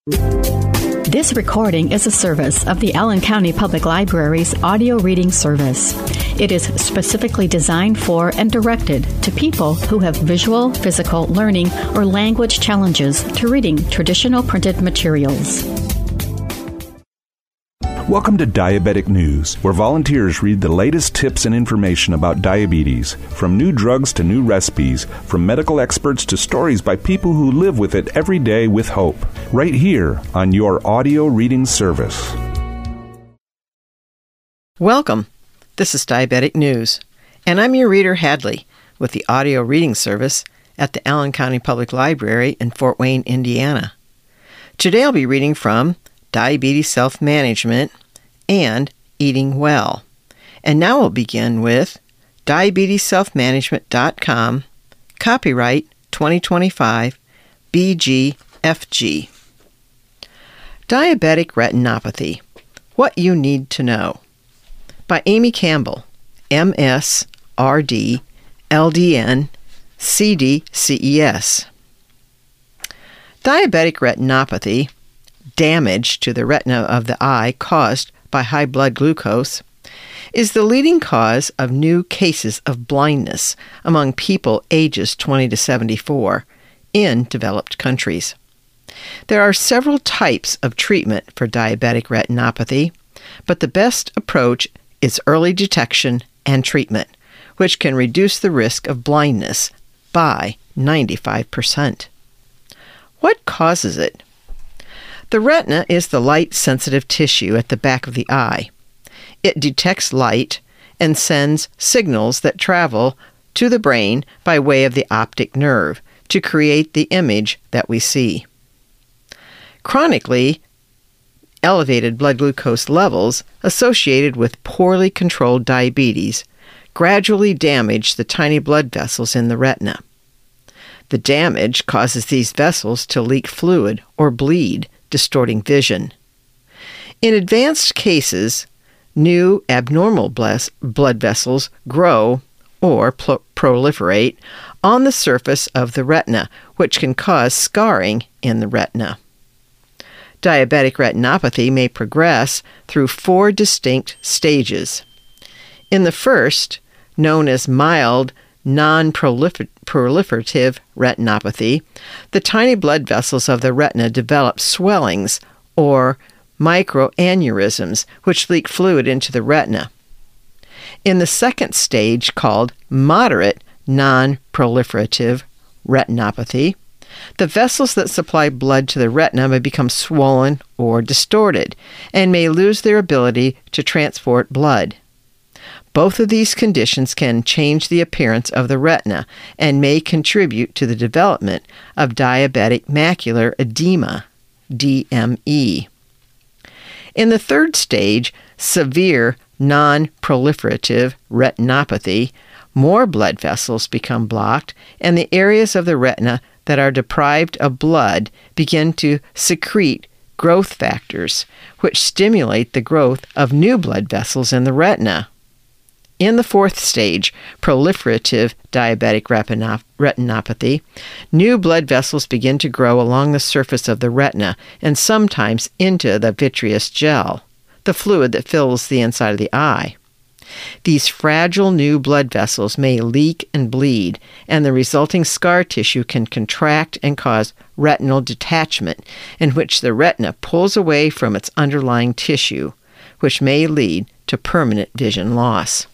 This recording is a service of the Allen County Public Library's audio reading service. It is specifically designed for and directed to people who have visual, physical, learning, or language challenges to reading traditional printed materials. Welcome to Diabetic News, where volunteers read the latest tips and information about diabetes, from new drugs to new recipes, from medical experts to stories by people who live with it every day with hope, right here on your audio reading service. Welcome. This is Diabetic News, and I'm your reader Hadley with the audio reading service at the Allen County Public Library in Fort Wayne, Indiana. Today I'll be reading from Diabetes Self-Management and Eating Well. And now we'll begin with DiabetesSelfManagement.com, copyright 2025, BGFG. Diabetic Retinopathy, What You Need to Know, by Amy Campbell, MS, RD, LDN, CD, CES. Diabetic retinopathy, damage to the retina of the eye caused by high blood glucose, is the leading cause of new cases of blindness among people ages 20 to 74 in developed countries. There are several types of treatment for diabetic retinopathy, but the best approach is early detection and treatment, which can reduce the risk of blindness by 95%. What causes it? The retina is the light-sensitive tissue at the back of the eye. It detects light and sends signals that travel to the brain by way of the optic nerve to create the image that we see. Chronically elevated blood glucose levels associated with poorly controlled diabetes gradually damage the tiny blood vessels in the retina. The damage causes these vessels to leak fluid or bleed, distorting vision. In advanced cases, new abnormal blood vessels grow or proliferate on the surface of the retina, which can cause scarring in the retina. Diabetic retinopathy may progress through 4 distinct stages. In the first, known as mild non-proliferative retinopathy, the tiny blood vessels of the retina develop swellings or microaneurysms, which leak fluid into the retina. In the second stage, called moderate non-proliferative retinopathy, the vessels that supply blood to the retina may become swollen or distorted and may lose their ability to transport blood. Both of these conditions can change the appearance of the retina and may contribute to the development of diabetic macular edema, DME. In the third stage, severe non-proliferative retinopathy, more blood vessels become blocked, and the areas of the retina that are deprived of blood begin to secrete growth factors, which stimulate the growth of new blood vessels in the retina. In the fourth stage, proliferative diabetic retinopathy, new blood vessels begin to grow along the surface of the retina and sometimes into the vitreous gel, the fluid that fills the inside of the eye. These fragile new blood vessels may leak and bleed, and the resulting scar tissue can contract and cause retinal detachment, in which the retina pulls away from its underlying tissue, which may lead to permanent vision loss.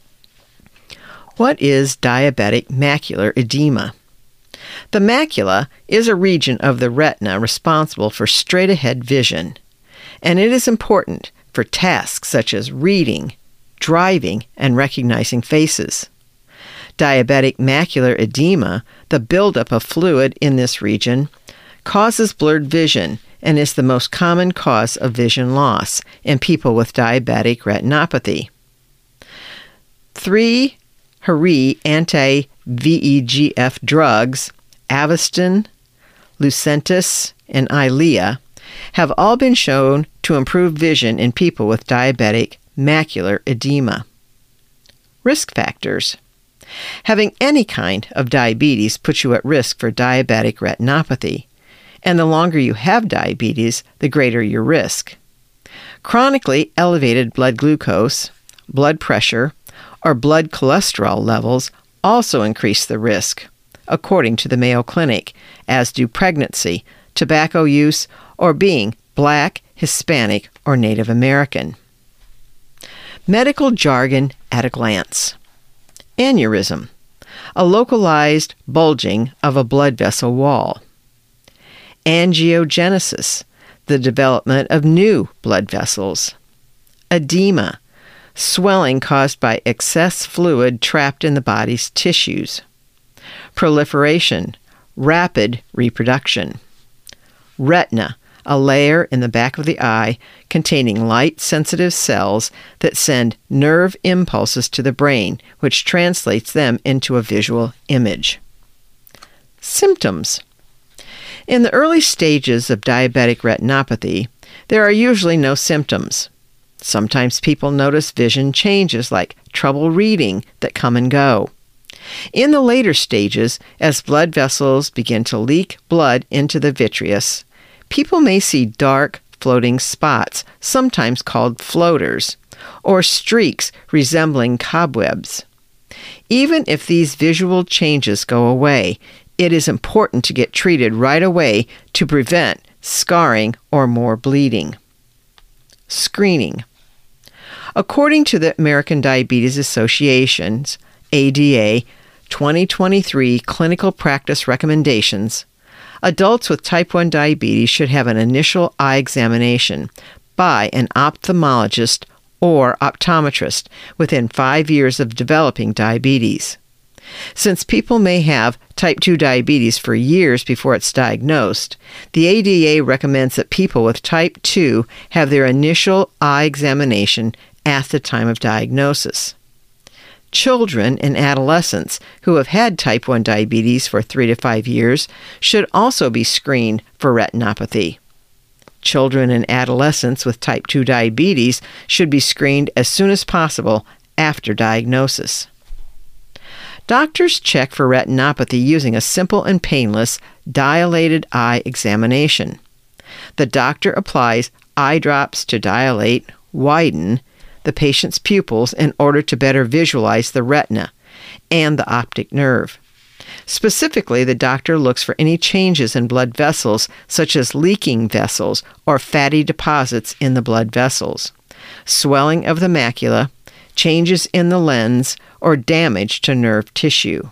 What is diabetic macular edema? The macula is a region of the retina responsible for straight-ahead vision, and it is important for tasks such as reading, driving, and recognizing faces. Diabetic macular edema, the buildup of fluid in this region, causes blurred vision and is the most common cause of vision loss in people with diabetic retinopathy. 3 Hari anti-VEGF drugs, Avastin, Lucentis, and Eylea, have all been shown to improve vision in people with diabetic macular edema. Risk factors. Having any kind of diabetes puts you at risk for diabetic retinopathy, And the longer you have diabetes, the greater your risk. Chronically elevated blood glucose, blood pressure, or blood cholesterol levels also increase the risk, according to the Mayo Clinic, as do pregnancy, tobacco use, or being Black, Hispanic, or Native American. Medical jargon at a glance. Aneurysm, a localized bulging of a blood vessel wall. Angiogenesis, the development of new blood vessels. Edema, swelling caused by excess fluid trapped in the body's tissues. Proliferation, rapid reproduction. Retina, a layer in the back of the eye containing light-sensitive cells that send nerve impulses to the brain, which translates them into a visual image. Symptoms. In the early stages of diabetic retinopathy, there are usually no symptoms. Sometimes people notice vision changes like trouble reading that come and go. In the later stages, as blood vessels begin to leak blood into the vitreous, people may see dark, floating spots, sometimes called floaters, or streaks resembling cobwebs. Even if these visual changes go away, it is important to get treated right away to prevent scarring or more bleeding. Screening. According to the American Diabetes Association's ADA 2023 clinical practice recommendations, adults with type 1 diabetes should have an initial eye examination by an ophthalmologist or optometrist within 5 years of developing diabetes. Since people may have type 2 diabetes for years before it's diagnosed, the ADA recommends that people with type 2 have their initial eye examination at the time of diagnosis. Children and adolescents who have had type 1 diabetes for 3 to 5 years should also be screened for retinopathy. Children and adolescents with type 2 diabetes should be screened as soon as possible after diagnosis. Doctors check for retinopathy using a simple and painless dilated eye examination. The doctor applies eye drops to dilate, widen, the patient's pupils in order to better visualize the retina and the optic nerve. Specifically, the doctor looks for any changes in blood vessels, such as leaking vessels or fatty deposits in the blood vessels, swelling of the macula, changes in the lens, or damage to nerve tissue.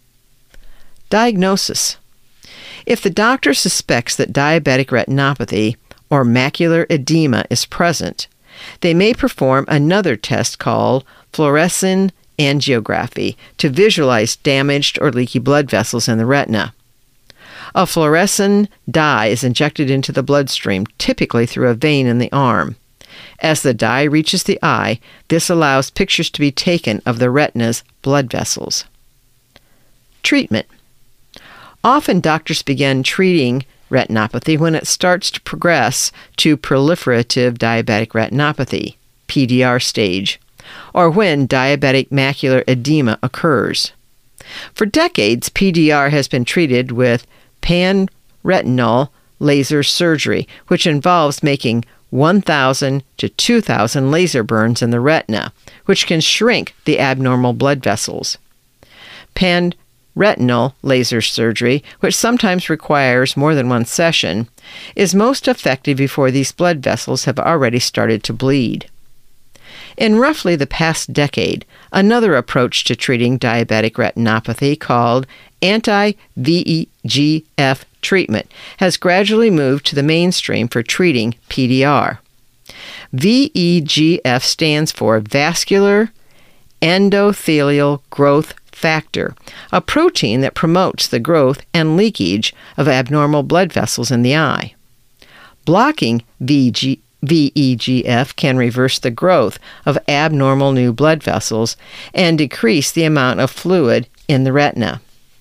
Diagnosis. If the doctor suspects that diabetic retinopathy or macular edema is present, they may perform another test called fluorescein angiography to visualize damaged or leaky blood vessels in the retina. A fluorescein dye is injected into the bloodstream, typically through a vein in the arm. As the dye reaches the eye, this allows pictures to be taken of the retina's blood vessels. Treatment. Often doctors begin treating retinopathy when it starts to progress to proliferative diabetic retinopathy, PDR stage, or when diabetic macular edema occurs. For decades, PDR has been treated with pan-retinal laser surgery, which involves making 1,000 to 2,000 laser burns in the retina, which can shrink the abnormal blood vessels. Pan-retinal laser surgery, which sometimes requires more than one session, is most effective before these blood vessels have already started to bleed. In roughly the past decade, another approach to treating diabetic retinopathy called anti-VEGF treatment has gradually moved to the mainstream for treating PDR. VEGF stands for vascular endothelial growth factor, a protein that promotes the growth and leakage of abnormal blood vessels in the eye. Blocking VEGF can reverse the growth of abnormal new blood vessels and decrease the amount of fluid in the retina.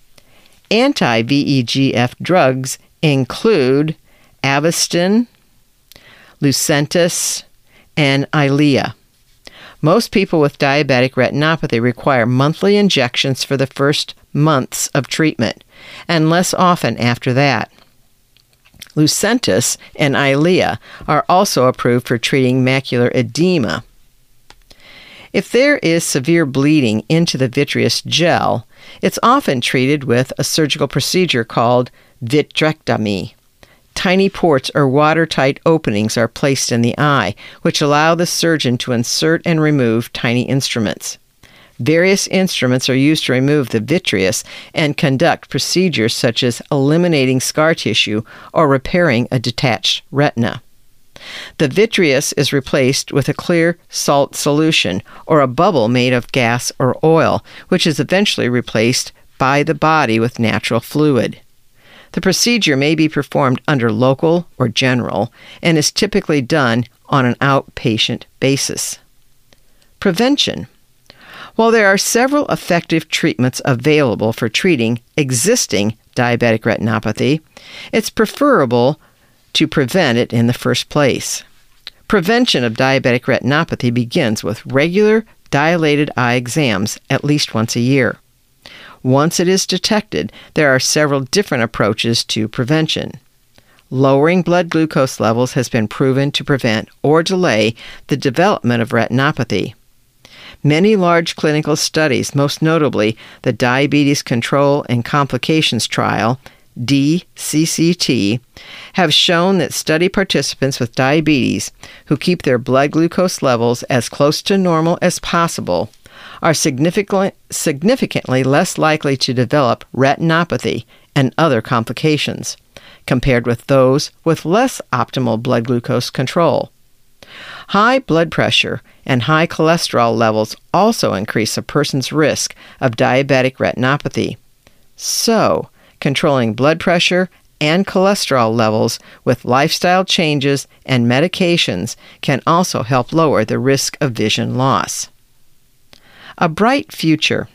Anti-VEGF drugs include Avastin, Lucentis, and Eylea. Most people with diabetic retinopathy require monthly injections for the first months of treatment, and less often after that. Lucentis and Eylea are also approved for treating macular edema. If there is severe bleeding into the vitreous gel, it's often treated with a surgical procedure called vitrectomy. Tiny ports or watertight openings are placed in the eye, which allow the surgeon to insert and remove tiny instruments. Various instruments are used to remove the vitreous and conduct procedures such as eliminating scar tissue or repairing a detached retina. The vitreous is replaced with a clear salt solution or a bubble made of gas or oil, which is eventually replaced by the body with natural fluid. The procedure may be performed under local or general and is typically done on an outpatient basis. Prevention. While there are several effective treatments available for treating existing diabetic retinopathy, it's preferable to prevent it in the first place. Prevention of diabetic retinopathy begins with regular dilated eye exams at least once a year. Once it is detected, there are several different approaches to prevention. Lowering blood glucose levels has been proven to prevent or delay the development of retinopathy. Many large clinical studies, most notably the Diabetes Control and Complications Trial, DCCT, have shown that study participants with diabetes who keep their blood glucose levels as close to normal as possible are significantly less likely to develop retinopathy and other complications, compared with those with less optimal blood glucose control. High blood pressure and high cholesterol levels also increase a person's risk of diabetic retinopathy. So, controlling blood pressure and cholesterol levels with lifestyle changes and medications can also help lower the risk of vision loss. A bright future.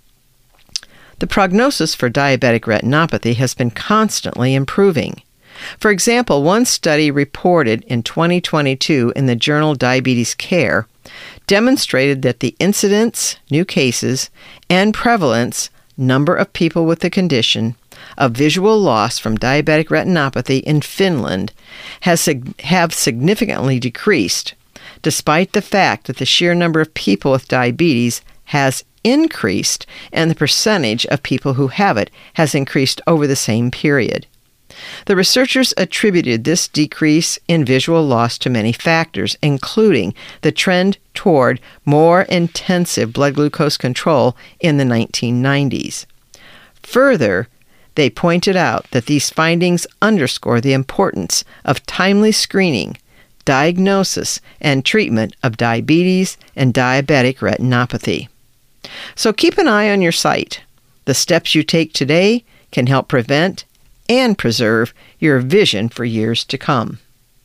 The prognosis for diabetic retinopathy has been constantly improving. For example, one study reported in 2022 in the journal Diabetes Care demonstrated that the incidence, new cases, and prevalence, number of people with the condition, of visual loss from diabetic retinopathy in Finland have significantly decreased, despite the fact that the sheer number of people with diabetes has increased and the percentage of people who have it has increased over the same period. The researchers attributed this decrease in visual loss to many factors, including the trend toward more intensive blood glucose control in the 1990s. Further, they pointed out that these findings underscore the importance of timely screening, diagnosis, and treatment of diabetes and diabetic retinopathy. So keep an eye on your sight. The steps you take today can help prevent and preserve your vision for years to come.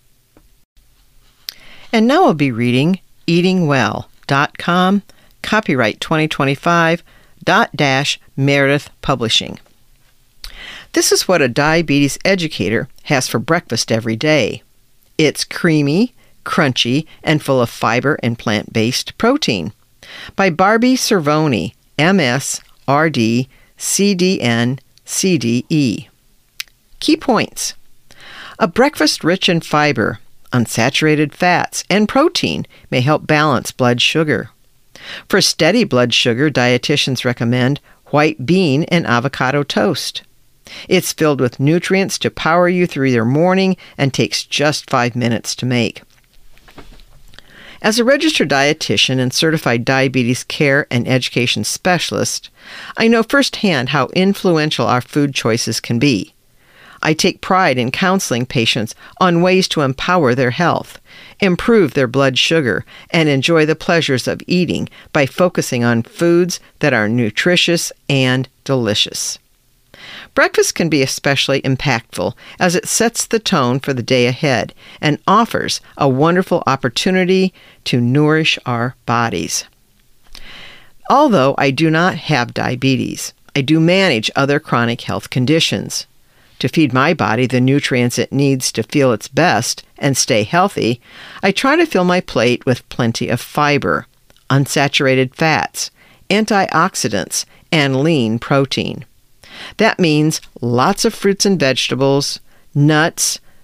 And now I'll be reading eatingwell.com, copyright 2025, Meredith Publishing. This is what a diabetes educator has for breakfast every day. It's creamy, crunchy, and full of fiber and plant-based protein. By Barbie Cervoni, MS.RD, CDN, CDE. Key points. A breakfast rich in fiber, unsaturated fats, and protein may help balance blood sugar. For steady blood sugar, dietitians recommend white bean and avocado toast. It's filled with nutrients to power you through your morning and takes just 5 minutes to make. As a registered dietitian and certified diabetes care and education specialist, I know firsthand how influential our food choices can be. I take pride in counseling patients on ways to empower their health, improve their blood sugar, and enjoy the pleasures of eating by focusing on foods that are nutritious and delicious. Breakfast can be especially impactful as it sets the tone for the day ahead and offers a wonderful opportunity to nourish our bodies. Although I do not have diabetes, I do manage other chronic health conditions. To feed my body the nutrients it needs to feel its best and stay healthy, I try to fill my plate with plenty of fiber, unsaturated fats, antioxidants, and lean protein. That means lots of fruits and vegetables, nuts,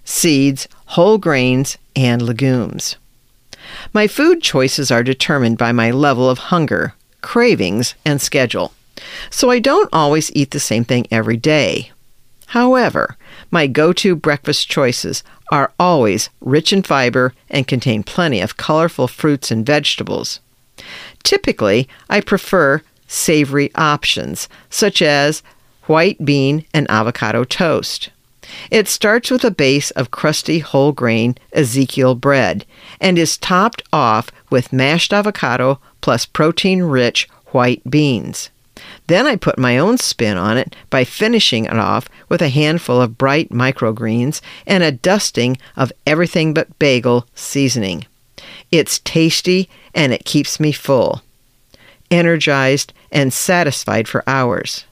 seeds, whole grains, and legumes. My food choices are determined by my level of hunger, cravings, and schedule, so I don't always eat the same thing every day. However, my go-to breakfast choices are always rich in fiber and contain plenty of colorful fruits and vegetables. Typically, I prefer savory options, such as white bean and avocado toast. It starts with a base of crusty whole grain Ezekiel bread and is topped off with mashed avocado plus protein-rich white beans. Then I put my own spin on it by finishing it off with a handful of bright microgreens and a dusting of everything but bagel seasoning. It's tasty and it keeps me full, energized, and satisfied for hours.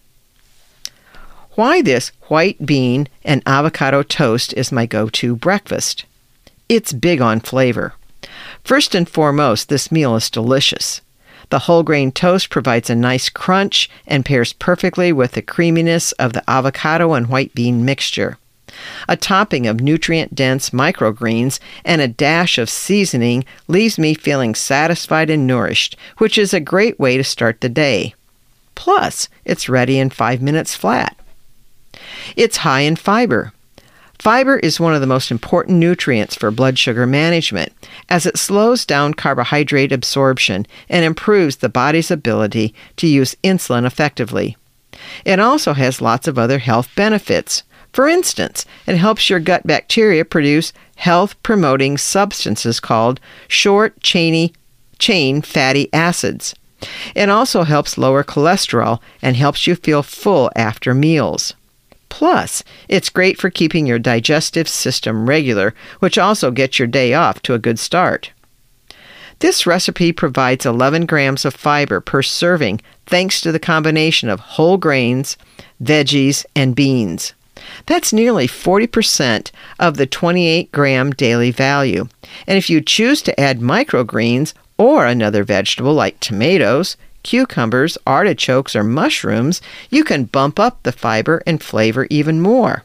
Why this white bean and avocado toast is my go-to breakfast? It's big on flavor. First and foremost, this meal is delicious. The whole grain toast provides a nice crunch and pairs perfectly with the creaminess of the avocado and white bean mixture. A topping of nutrient-dense microgreens and a dash of seasoning leaves me feeling satisfied and nourished, which is a great way to start the day. Plus, it's ready in 5 minutes flat. It's high in fiber. Fiber is one of the most important nutrients for blood sugar management, as it slows down carbohydrate absorption and improves the body's ability to use insulin effectively. It also has lots of other health benefits. For instance, it helps your gut bacteria produce health-promoting substances called short-chain fatty acids. It also helps lower cholesterol and helps you feel full after meals. Plus, it's great for keeping your digestive system regular, which also gets your day off to a good start. This recipe provides 11 grams of fiber per serving thanks to the combination of whole grains, veggies, and beans. That's nearly 40% of the 28-gram daily value. And if you choose to add microgreens or another vegetable like tomatoes, cucumbers, artichokes, or mushrooms, you can bump up the fiber and flavor even more.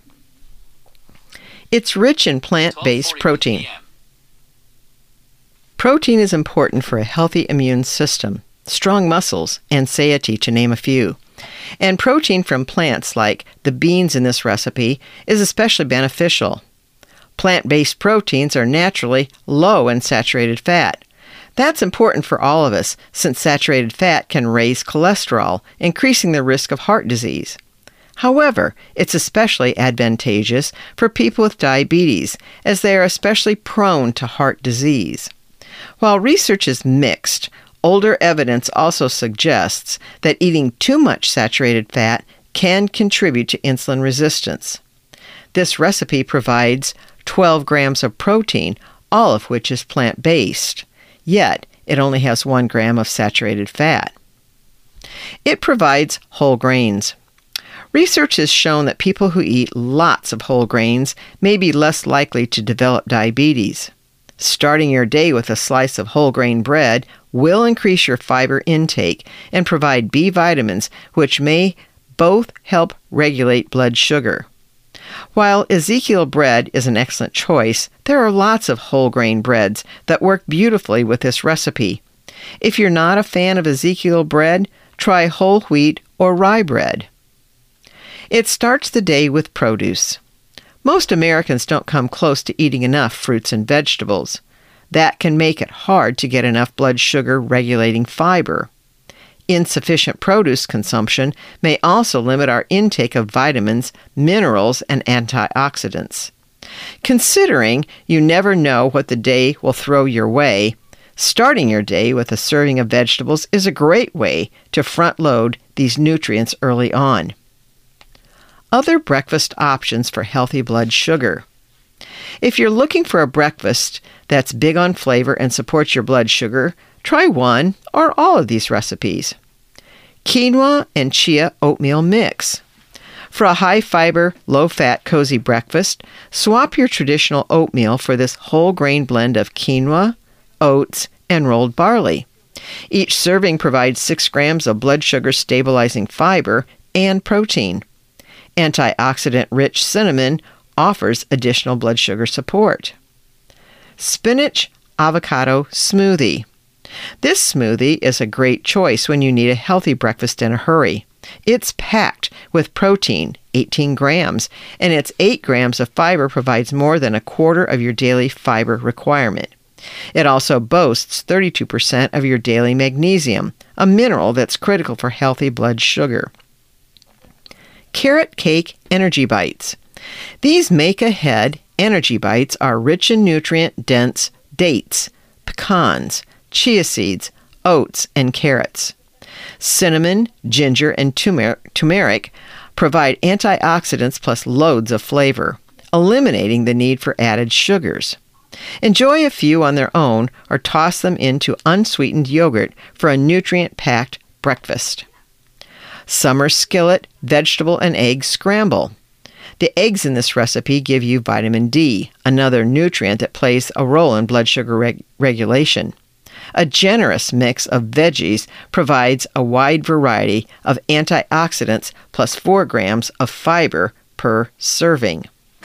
It's rich in plant-based protein. Protein is important for a healthy immune system, strong muscles, and satiety, to name a few. And protein from plants like the beans in this recipe is especially beneficial. Plant-based proteins are naturally low in saturated fat. That's important for all of us, since saturated fat can raise cholesterol, increasing the risk of heart disease. However, it's especially advantageous for people with diabetes, as they are especially prone to heart disease. While research is mixed, older evidence also suggests that eating too much saturated fat can contribute to insulin resistance. This recipe provides 12 grams of protein, all of which is plant-based. Yet, it only has 1 gram of saturated fat. It provides whole grains. Research has shown that people who eat lots of whole grains may be less likely to develop diabetes. Starting your day with a slice of whole grain bread will increase your fiber intake and provide B vitamins, which may both help regulate blood sugar. While Ezekiel bread is an excellent choice, there are lots of whole grain breads that work beautifully with this recipe. If you're not a fan of Ezekiel bread, try whole wheat or rye bread. It starts the day with produce. Most Americans don't come close to eating enough fruits and vegetables. That can make it hard to get enough blood sugar regulating fiber. Insufficient produce consumption may also limit our intake of vitamins, minerals, and antioxidants. Considering you never know what the day will throw your way, starting your day with a serving of vegetables is a great way to front-load these nutrients early on. Other breakfast options for healthy blood sugar. If you're looking for a breakfast that's big on flavor and supports your blood sugar, try one or all of these recipes. Quinoa and chia oatmeal mix. For a high-fiber, low-fat, cozy breakfast, swap your traditional oatmeal for this whole grain blend of quinoa, oats, and rolled barley. Each serving provides 6 grams of blood sugar-stabilizing fiber and protein. Antioxidant-rich cinnamon offers additional blood sugar support. Spinach avocado smoothie. This smoothie is a great choice when you need a healthy breakfast in a hurry. It's packed with protein, 18 grams, and its 8 grams of fiber provides more than a quarter of your daily fiber requirement. It also boasts 32% of your daily magnesium, a mineral that's critical for healthy blood sugar. Carrot Cake Energy Bites. These make-ahead energy bites are rich in nutrient-dense dates, pecans, chia seeds, oats, and carrots. Cinnamon, ginger, and turmeric provide antioxidants plus loads of flavor, eliminating the need for added sugars. Enjoy a few on their own or toss them into unsweetened yogurt for a nutrient-packed breakfast. Summer Skillet Vegetable and Egg Scramble. The eggs in this recipe give you vitamin D, another nutrient that plays a role in blood sugar regulation. A generous mix of veggies provides a wide variety of antioxidants plus 4 grams of fiber per serving.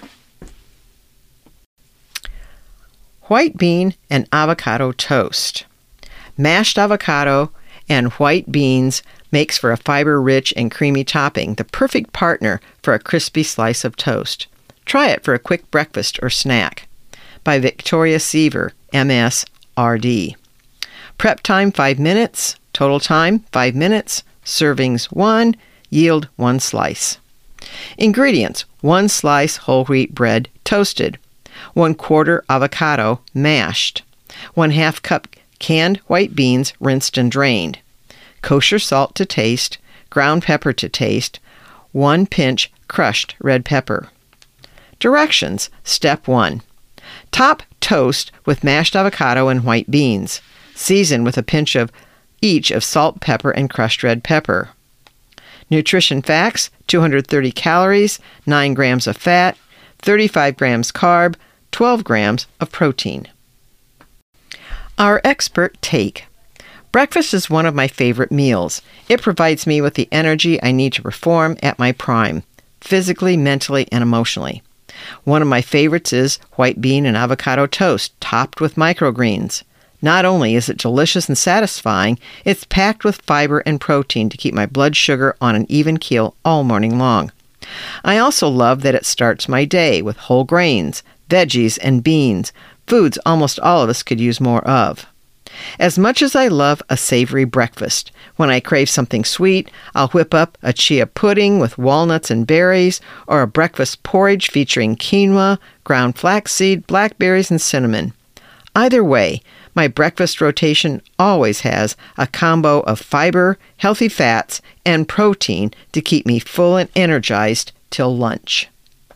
White bean and avocado toast. Mashed avocado and white beans makes for a fiber-rich and creamy topping, the perfect partner for a crispy slice of toast. Try it for a quick breakfast or snack. By Victoria Seaver, MS, RD. Prep time 5 minutes, total time 5 minutes, servings 1, yield 1 slice. Ingredients: 1 slice whole wheat bread toasted, 1/4 avocado mashed, 1/2 cup canned white beans rinsed and drained, kosher salt to taste, ground pepper to taste, 1 pinch crushed red pepper. Directions: Step 1. Top toast with mashed avocado and white beans. Season with a pinch of each of salt, pepper, and crushed red pepper. Nutrition facts: 230 calories, 9 grams of fat, 35 grams carb, 12 grams of protein. Our expert take. Breakfast is one of my favorite meals. It provides me with the energy I need to perform at my prime, physically, mentally, and emotionally. One of my favorites is white bean and avocado toast topped with microgreens. Not only is it delicious and satisfying, it's packed with fiber and protein to keep my blood sugar on an even keel all morning long. I also love that it starts my day with whole grains, veggies, and beans, foods almost all of us could use more of. As much as I love a savory breakfast, when I crave something sweet, I'll whip up a chia pudding with walnuts and berries, or a breakfast porridge featuring quinoa, ground flaxseed, blackberries, and cinnamon. Either way, my breakfast rotation always has a combo of fiber, healthy fats, and protein to keep me full and energized till lunch.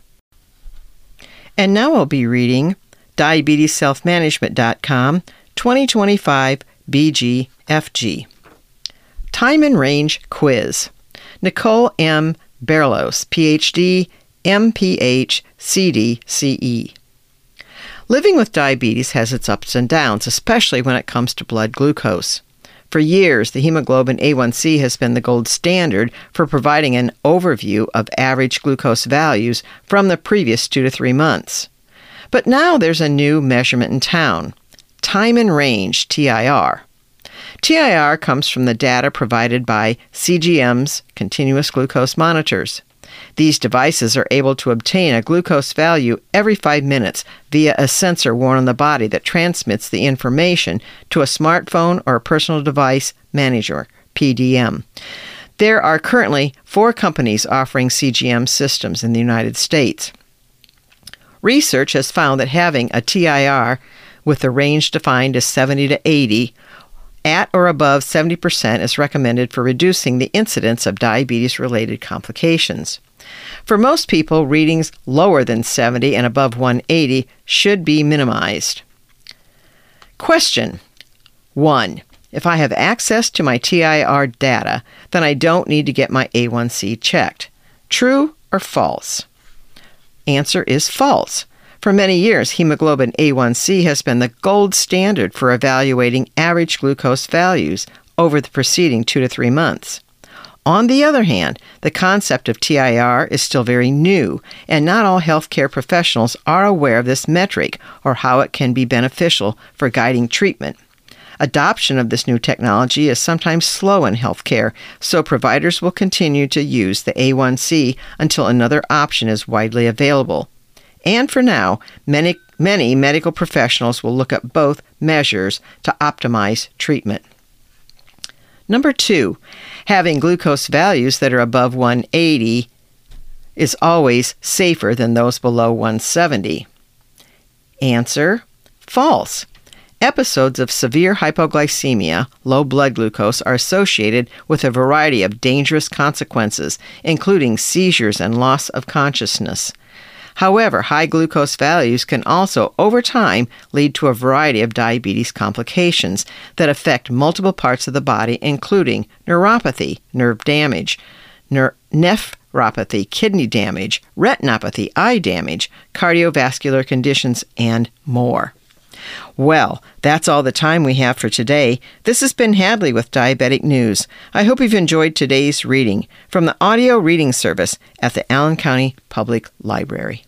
And now I'll be reading DiabetesSelfManagement.com 2025 BGFG. Time and Range Quiz. Nicole M. Berlos, PhD, MPH, CD, CE. Living with diabetes has its ups and downs, especially when it comes to blood glucose. For years, the hemoglobin A1C has been the gold standard for providing an overview of average glucose values from the previous 2 to 3 months. But now there's a new measurement in town, Time and Range, TIR. TIR comes from the data provided by CGM's continuous glucose monitors. These devices are able to obtain a glucose value every 5 minutes via a sensor worn on the body that transmits the information to a smartphone or a personal device manager, PDM. There are currently 4 companies offering CGM systems in the United States. Research has found that having a TIR with the range defined as 70 to 80 at or above 70% is recommended for reducing the incidence of diabetes-related complications. For most people, readings lower than 70 and above 180 should be minimized. Question 1. If I have access to my TIR data, then I don't need to get my A1C checked. True or false? Answer is false. For many years, hemoglobin A1C has been the gold standard for evaluating average glucose values over the preceding 2 to 3 months. On the other hand, the concept of TIR is still very new, and not all healthcare professionals are aware of this metric or how it can be beneficial for guiding treatment. Adoption of this new technology is sometimes slow in healthcare, so providers will continue to use the A1C until another option is widely available. And for now, many medical professionals will look at both measures to optimize treatment. Number 2, having glucose values that are above 180 is always safer than those below 170. Answer: false. Episodes of severe hypoglycemia, low blood glucose, are associated with a variety of dangerous consequences, including seizures and loss of consciousness. However, high glucose values can also, over time, lead to a variety of diabetes complications that affect multiple parts of the body, including neuropathy, nerve damage, nephropathy, kidney damage, retinopathy, eye damage, cardiovascular conditions, and more. Well, that's all the time we have for today. This has been Hadley with Diabetic News. I hope you've enjoyed today's reading from the audio reading service at the Allen County Public Library.